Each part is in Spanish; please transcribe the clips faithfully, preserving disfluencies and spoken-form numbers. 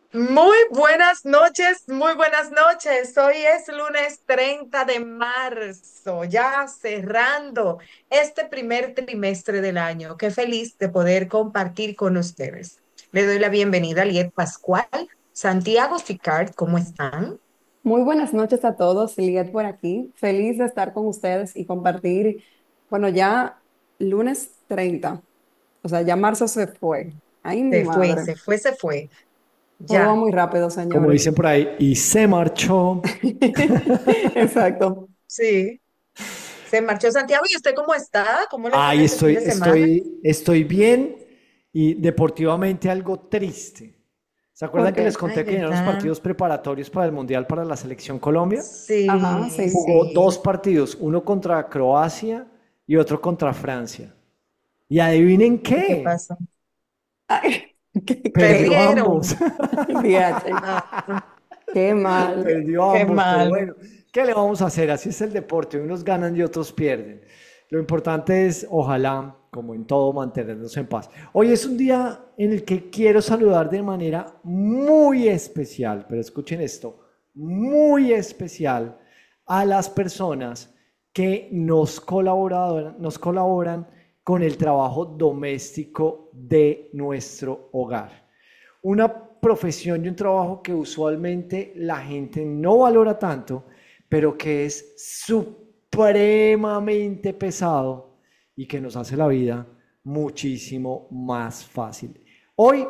Muy buenas noches, muy buenas noches. Hoy es lunes treinta de marzo, ya cerrando este primer trimestre del año. Qué feliz de poder compartir con ustedes. Le doy la bienvenida a Liet Pascual, Santiago Sicard, ¿cómo están? Muy buenas noches a todos, Liet por aquí. Feliz de estar con ustedes y compartir, bueno, ya lunes treinta, o sea, ya marzo se fue. Ay, mi Se fue, madre. se fue, se fue. Todo va Ya, muy rápido, Como señores. dicen por ahí, y se marchó. Exacto. sí. Se marchó Santiago. ¿Y usted cómo está? ¿Cómo le fue en Ay, ese fin estoy, de semana? estoy, estoy bien y deportivamente algo triste. ¿Se acuerdan que les Porque, Ay, conté que eran los ¿verdad? partidos preparatorios para el Mundial para la selección Colombia? ajá, Sí, sí. Jugó sí. dos partidos, uno contra Croacia y otro contra Francia. Y adivinen ¿Y qué qué, pasó? Ay, qué, perdió qué, ambos. Perdieron. D H, Ah, qué mal. Perdió qué ambos, pero mal. bueno, ¿qué le vamos a hacer? Así es el deporte, unos ganan y otros pierden. Lo importante es, ojalá, como en todo, mantenernos en paz. Hoy es un día en el que quiero saludar de manera muy especial, pero escuchen esto, muy especial a las personas que nos colaboran, nos colaboran con el trabajo doméstico de nuestro hogar. Una profesión y un trabajo que usualmente la gente no valora tanto, pero que es supremamente pesado y que nos hace la vida muchísimo más fácil. Hoy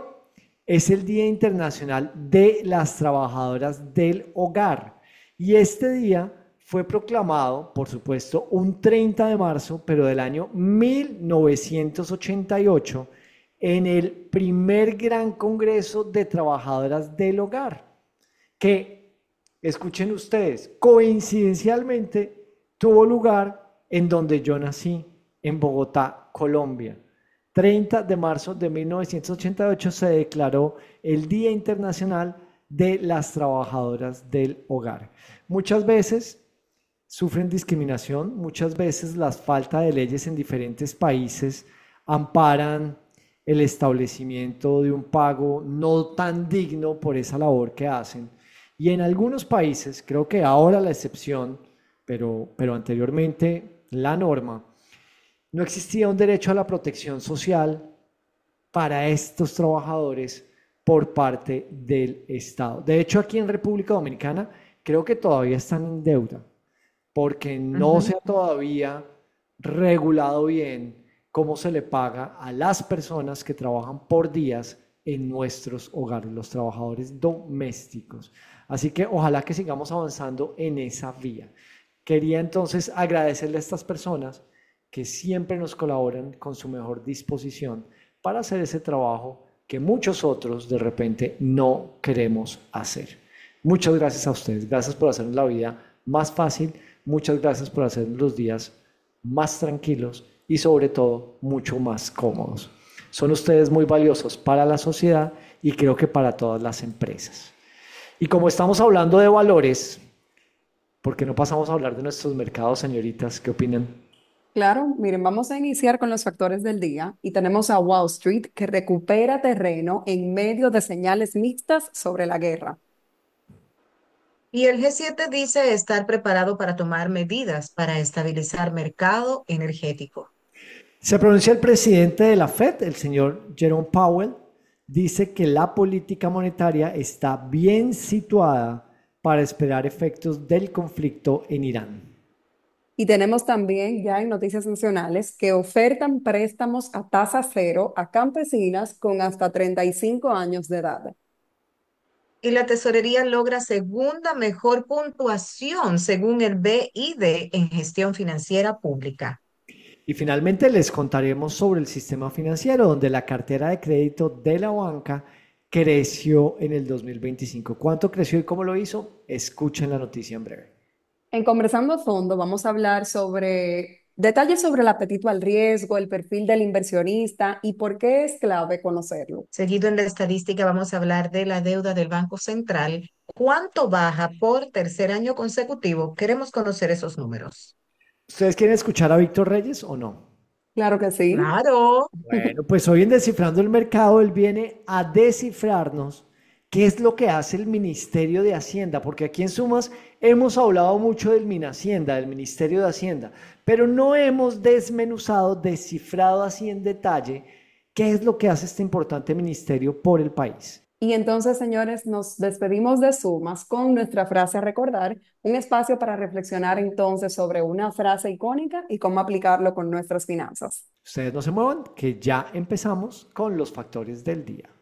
es el Día Internacional de las Trabajadoras del Hogar y este día fue proclamado, por supuesto, un treinta de marzo, pero del año mil novecientos ochenta y ocho, en el primer gran congreso de trabajadoras del hogar, que, escuchen ustedes, coincidencialmente tuvo lugar en donde yo nací, en Bogotá, Colombia. treinta de marzo de mil novecientos ochenta y ocho se declaró el Día Internacional de las Trabajadoras del Hogar. Muchas veces sufren discriminación, muchas veces las falta de leyes en diferentes países amparan el establecimiento de un pago no tan digno por esa labor que hacen. Y en algunos países, creo que ahora la excepción, pero, pero anteriormente la norma, no existía un derecho a la protección social para estos trabajadores por parte del Estado. De hecho, aquí en República Dominicana creo que todavía están en deuda porque no Ujú. se ha todavía regulado bien cómo se le paga a las personas que trabajan por días en nuestros hogares, los trabajadores domésticos. Así que ojalá que sigamos avanzando en esa vía. Quería entonces agradecerle a estas personas que siempre nos colaboran con su mejor disposición para hacer ese trabajo que muchos otros de repente no queremos hacer. Muchas gracias a ustedes, gracias por hacernos la vida más fácil, muchas gracias por hacer los días más tranquilos y sobre todo mucho más cómodos. Son ustedes muy valiosos para la sociedad y creo que para todas las empresas. Y como estamos hablando de valores, ¿por qué no pasamos a hablar de nuestros mercados, señoritas? ¿Qué opinan? Claro, miren, vamos a iniciar con los factores del día y tenemos a Wall Street que recupera terreno en medio de señales mixtas sobre la guerra. Y el G siete dice estar preparado para tomar medidas para estabilizar mercado energético. Se pronuncia el presidente de la Fed, el señor Jerome Powell, dice que la política monetaria está bien situada para esperar efectos del conflicto en Irán. Y tenemos también ya en noticias nacionales que ofertan préstamos a tasa cero a campesinas con hasta treinta y cinco años de edad. Y la tesorería logra segunda mejor puntuación según el B I D en gestión financiera pública. Y finalmente les contaremos sobre el sistema financiero, donde la cartera de crédito de la banca creció en el dos mil veinticinco. ¿Cuánto creció y cómo lo hizo? Escuchen la noticia en breve. En Conversando a Fondo vamos a hablar sobre detalles sobre el apetito al riesgo, el perfil del inversionista y por qué es clave conocerlo. Seguido en la estadística, vamos a hablar de la deuda del Banco Central. ¿Cuánto baja por tercer año consecutivo? Queremos conocer esos números. ¿Ustedes quieren escuchar a Víctor Reyes o no? Claro que sí. Claro. Bueno, pues hoy en Descifrando el Mercado, él viene a descifrarnos ¿Qué es lo que hace el Ministerio de Hacienda? Porque aquí en Sumas hemos hablado mucho del MinHacienda, del Ministerio de Hacienda, pero no hemos desmenuzado, descifrado así en detalle qué es lo que hace este importante ministerio por el país. Y entonces, señores, nos despedimos de Sumas con nuestra frase a recordar, un espacio para reflexionar entonces sobre una frase icónica y cómo aplicarlo con nuestras finanzas. Ustedes no se muevan, que ya empezamos con los factores del día.